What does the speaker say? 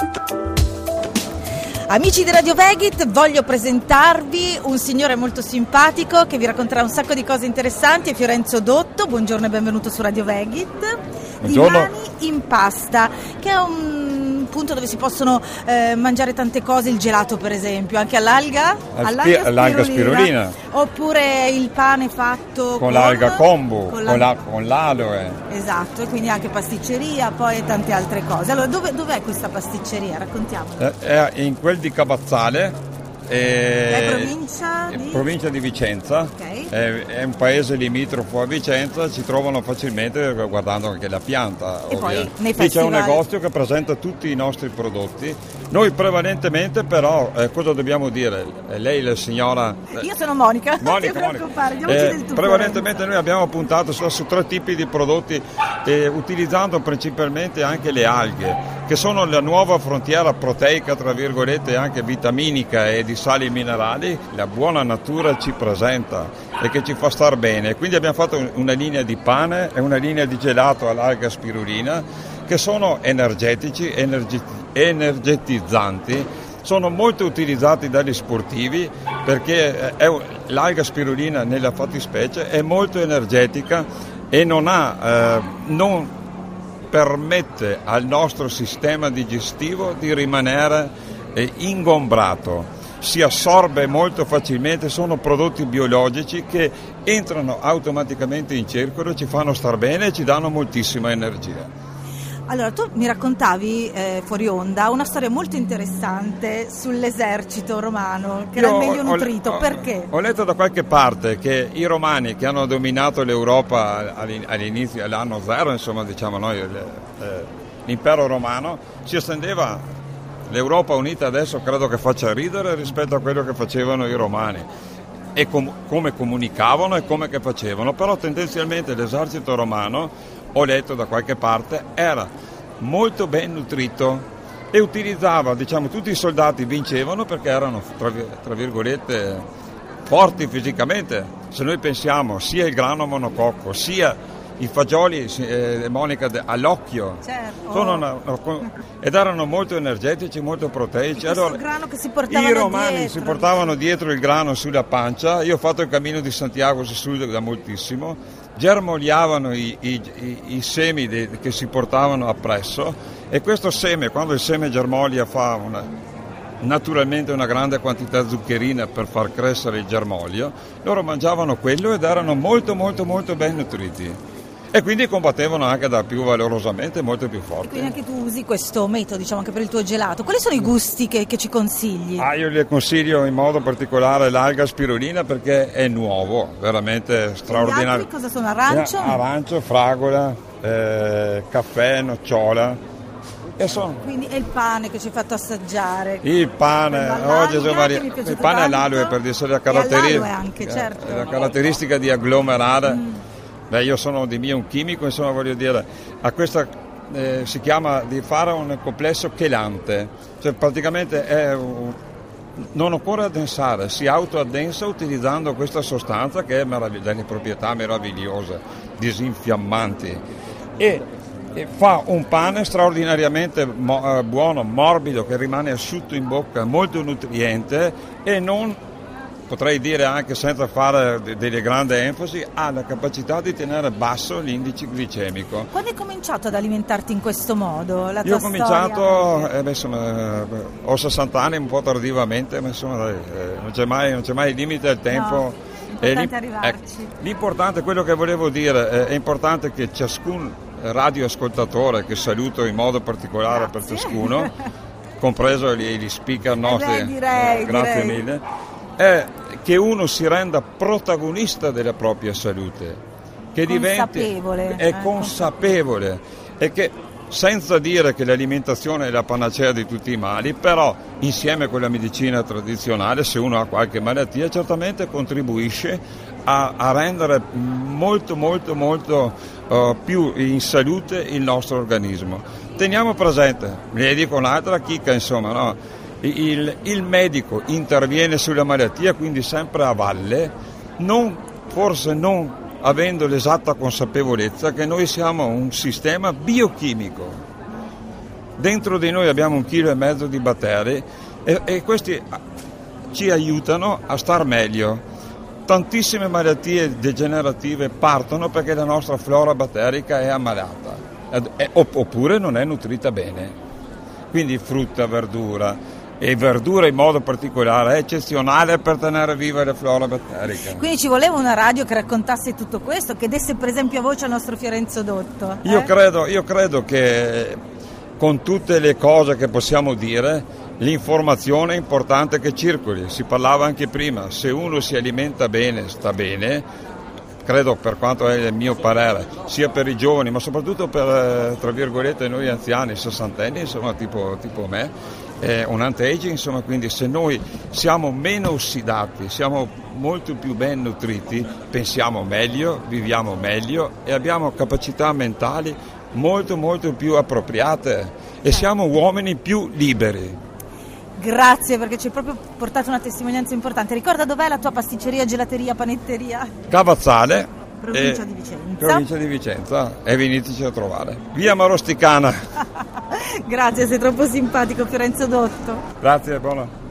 Amici di Radio Vegit, voglio presentarvi un signore molto simpatico che vi racconterà un sacco di cose interessanti, è Fiorenzo Dotto. Buongiorno e benvenuto su Radio Vegit. Buongiorno. Di Mani in Pasta, che è un punto dove si possono mangiare tante cose, il gelato per esempio, anche all'alga spirulina, oppure il pane fatto con l'alga kombu, con l'aloe. Esatto, e quindi anche pasticceria, poi e tante altre cose. Allora, dov'è questa pasticceria? Raccontiamola. È in quel di Cabazzale. Provincia di Vicenza, okay. È un paese limitrofo a Vicenza, ci trovano facilmente guardando anche la pianta. E poi nei Qui c'è un festival. negozio che presenta tutti i nostri prodotti. Noi prevalentemente però, cosa dobbiamo dire? Lei la signora... Io sono Monica, non ti preoccupare, diamoci del tu. Prevalentemente noi abbiamo puntato su 3 tipi di prodotti, utilizzando principalmente anche le alghe, che sono la nuova frontiera proteica, tra virgolette, anche vitaminica e di sali minerali. La buona natura ci presenta e che ci fa star bene. Quindi abbiamo fatto una linea di pane e una linea di gelato all'alga spirulina, che sono energetici, energetizzanti, sono molto utilizzati dagli sportivi perché l'alga spirulina nella fattispecie è molto energetica e non permette al nostro sistema digestivo di rimanere ingombrato. Si assorbe molto facilmente, sono prodotti biologici che entrano automaticamente in circolo, ci fanno star bene e ci danno moltissima energia. Allora, tu mi raccontavi fuori onda una storia molto interessante sull'esercito romano, che era il meglio nutrito. Perché? Ho letto da qualche parte che i romani che hanno dominato l'Europa all'inizio, all'anno zero, insomma, diciamo noi, l'impero romano si estendeva. L'Europa unita adesso credo che faccia ridere rispetto a quello che facevano i romani e come comunicavano e come che facevano, però tendenzialmente l'esercito romano, ho letto da qualche parte, era molto ben nutrito e utilizzava, diciamo, tutti i soldati vincevano perché erano, tra virgolette, forti fisicamente. Se noi pensiamo sia il grano monococco sia i fagioli, Monica, all'occhio, certo. Ed erano molto energetici, molto proteici. Allora, grano che si portavano i romani dietro. si portavano dietro il grano sulla pancia. Io ho fatto il cammino di Santiago su da moltissimo. Germogliavano i semi che si portavano appresso, e questo seme, quando il seme germoglia, fa naturalmente una grande quantità zuccherina per far crescere il germoglio. Loro mangiavano quello ed erano molto molto molto ben nutriti. E quindi combattevano anche da più valorosamente, molto più forti. Quindi anche tu usi questo metodo, diciamo, anche per il tuo gelato. Quali sono i gusti che ci consigli? Io le consiglio in modo particolare l'alga spirulina perché è nuovo, veramente straordinario. E gli altri cosa sono? Arancio? Arancio, fragola, caffè, nocciola. Quindi è il pane che ci hai fatto assaggiare. Il pane, oggi il pane all'aloe, per dire, la caratteristica di agglomerare. Beh, io sono di mio un chimico, insomma, voglio dire, a questa si chiama di fare un complesso chelante, cioè praticamente non occorre addensare, si autoaddensa utilizzando questa sostanza che ha delle proprietà meravigliose, disinfiammanti, e fa un pane straordinariamente buono, morbido, che rimane asciutto in bocca, molto nutriente e non, potrei dire anche senza fare delle grandi enfasi, ha la capacità di tenere basso l'indice glicemico. Quando hai cominciato ad alimentarti in questo modo? Io ho cominciato, ho 60 anni, un po' tardivamente, ma insomma non c'è mai limite al tempo. No, è importante arrivarci. L'importante, quello che volevo dire, è importante che ciascun radioascoltatore, che saluto in modo particolare, grazie, per ciascuno, compreso gli speaker nostri, direi. mille, è che uno si renda protagonista della propria salute, che è consapevole, e che, senza dire che l'alimentazione è la panacea di tutti i mali, però insieme con la medicina tradizionale, se uno ha qualche malattia, certamente contribuisce a rendere molto molto molto più in salute il nostro organismo. Teniamo presente, ne dico un'altra chicca, insomma, no? Il medico interviene sulla malattia, quindi sempre a valle, forse non avendo l'esatta consapevolezza che noi siamo un sistema biochimico Dentro di noi abbiamo 1,5 kg di batteri e questi ci aiutano a star meglio. Tantissime malattie degenerative partono perché la nostra flora batterica è ammalata oppure non è nutrita bene. Quindi frutta, verdura e verdura in modo particolare è eccezionale per tenere viva la flora batterica. Quindi ci voleva una radio che raccontasse tutto questo, che desse per esempio voce al nostro Fiorenzo Dotto. Io credo che con tutte le cose che possiamo dire, l'informazione è importante che circoli. Si parlava anche prima, se uno si alimenta bene, sta bene, credo, per quanto è il mio parere, sia per i giovani ma soprattutto per, tra virgolette, noi anziani, sessantenni, insomma, tipo me, un anti-aging, insomma, quindi se noi siamo meno ossidati, siamo molto più ben nutriti, pensiamo meglio, viviamo meglio e abbiamo capacità mentali molto più appropriate e siamo uomini più liberi. Grazie, perché ci hai proprio portato una testimonianza importante. Ricorda dov'è la tua pasticceria, gelateria, panetteria? Cavazzale, provincia di Vicenza. Provincia di Vicenza, e veniteci a trovare. Via Marosticana. Grazie, sei troppo simpatico, Fiorenzo Dotto. Grazie, buona.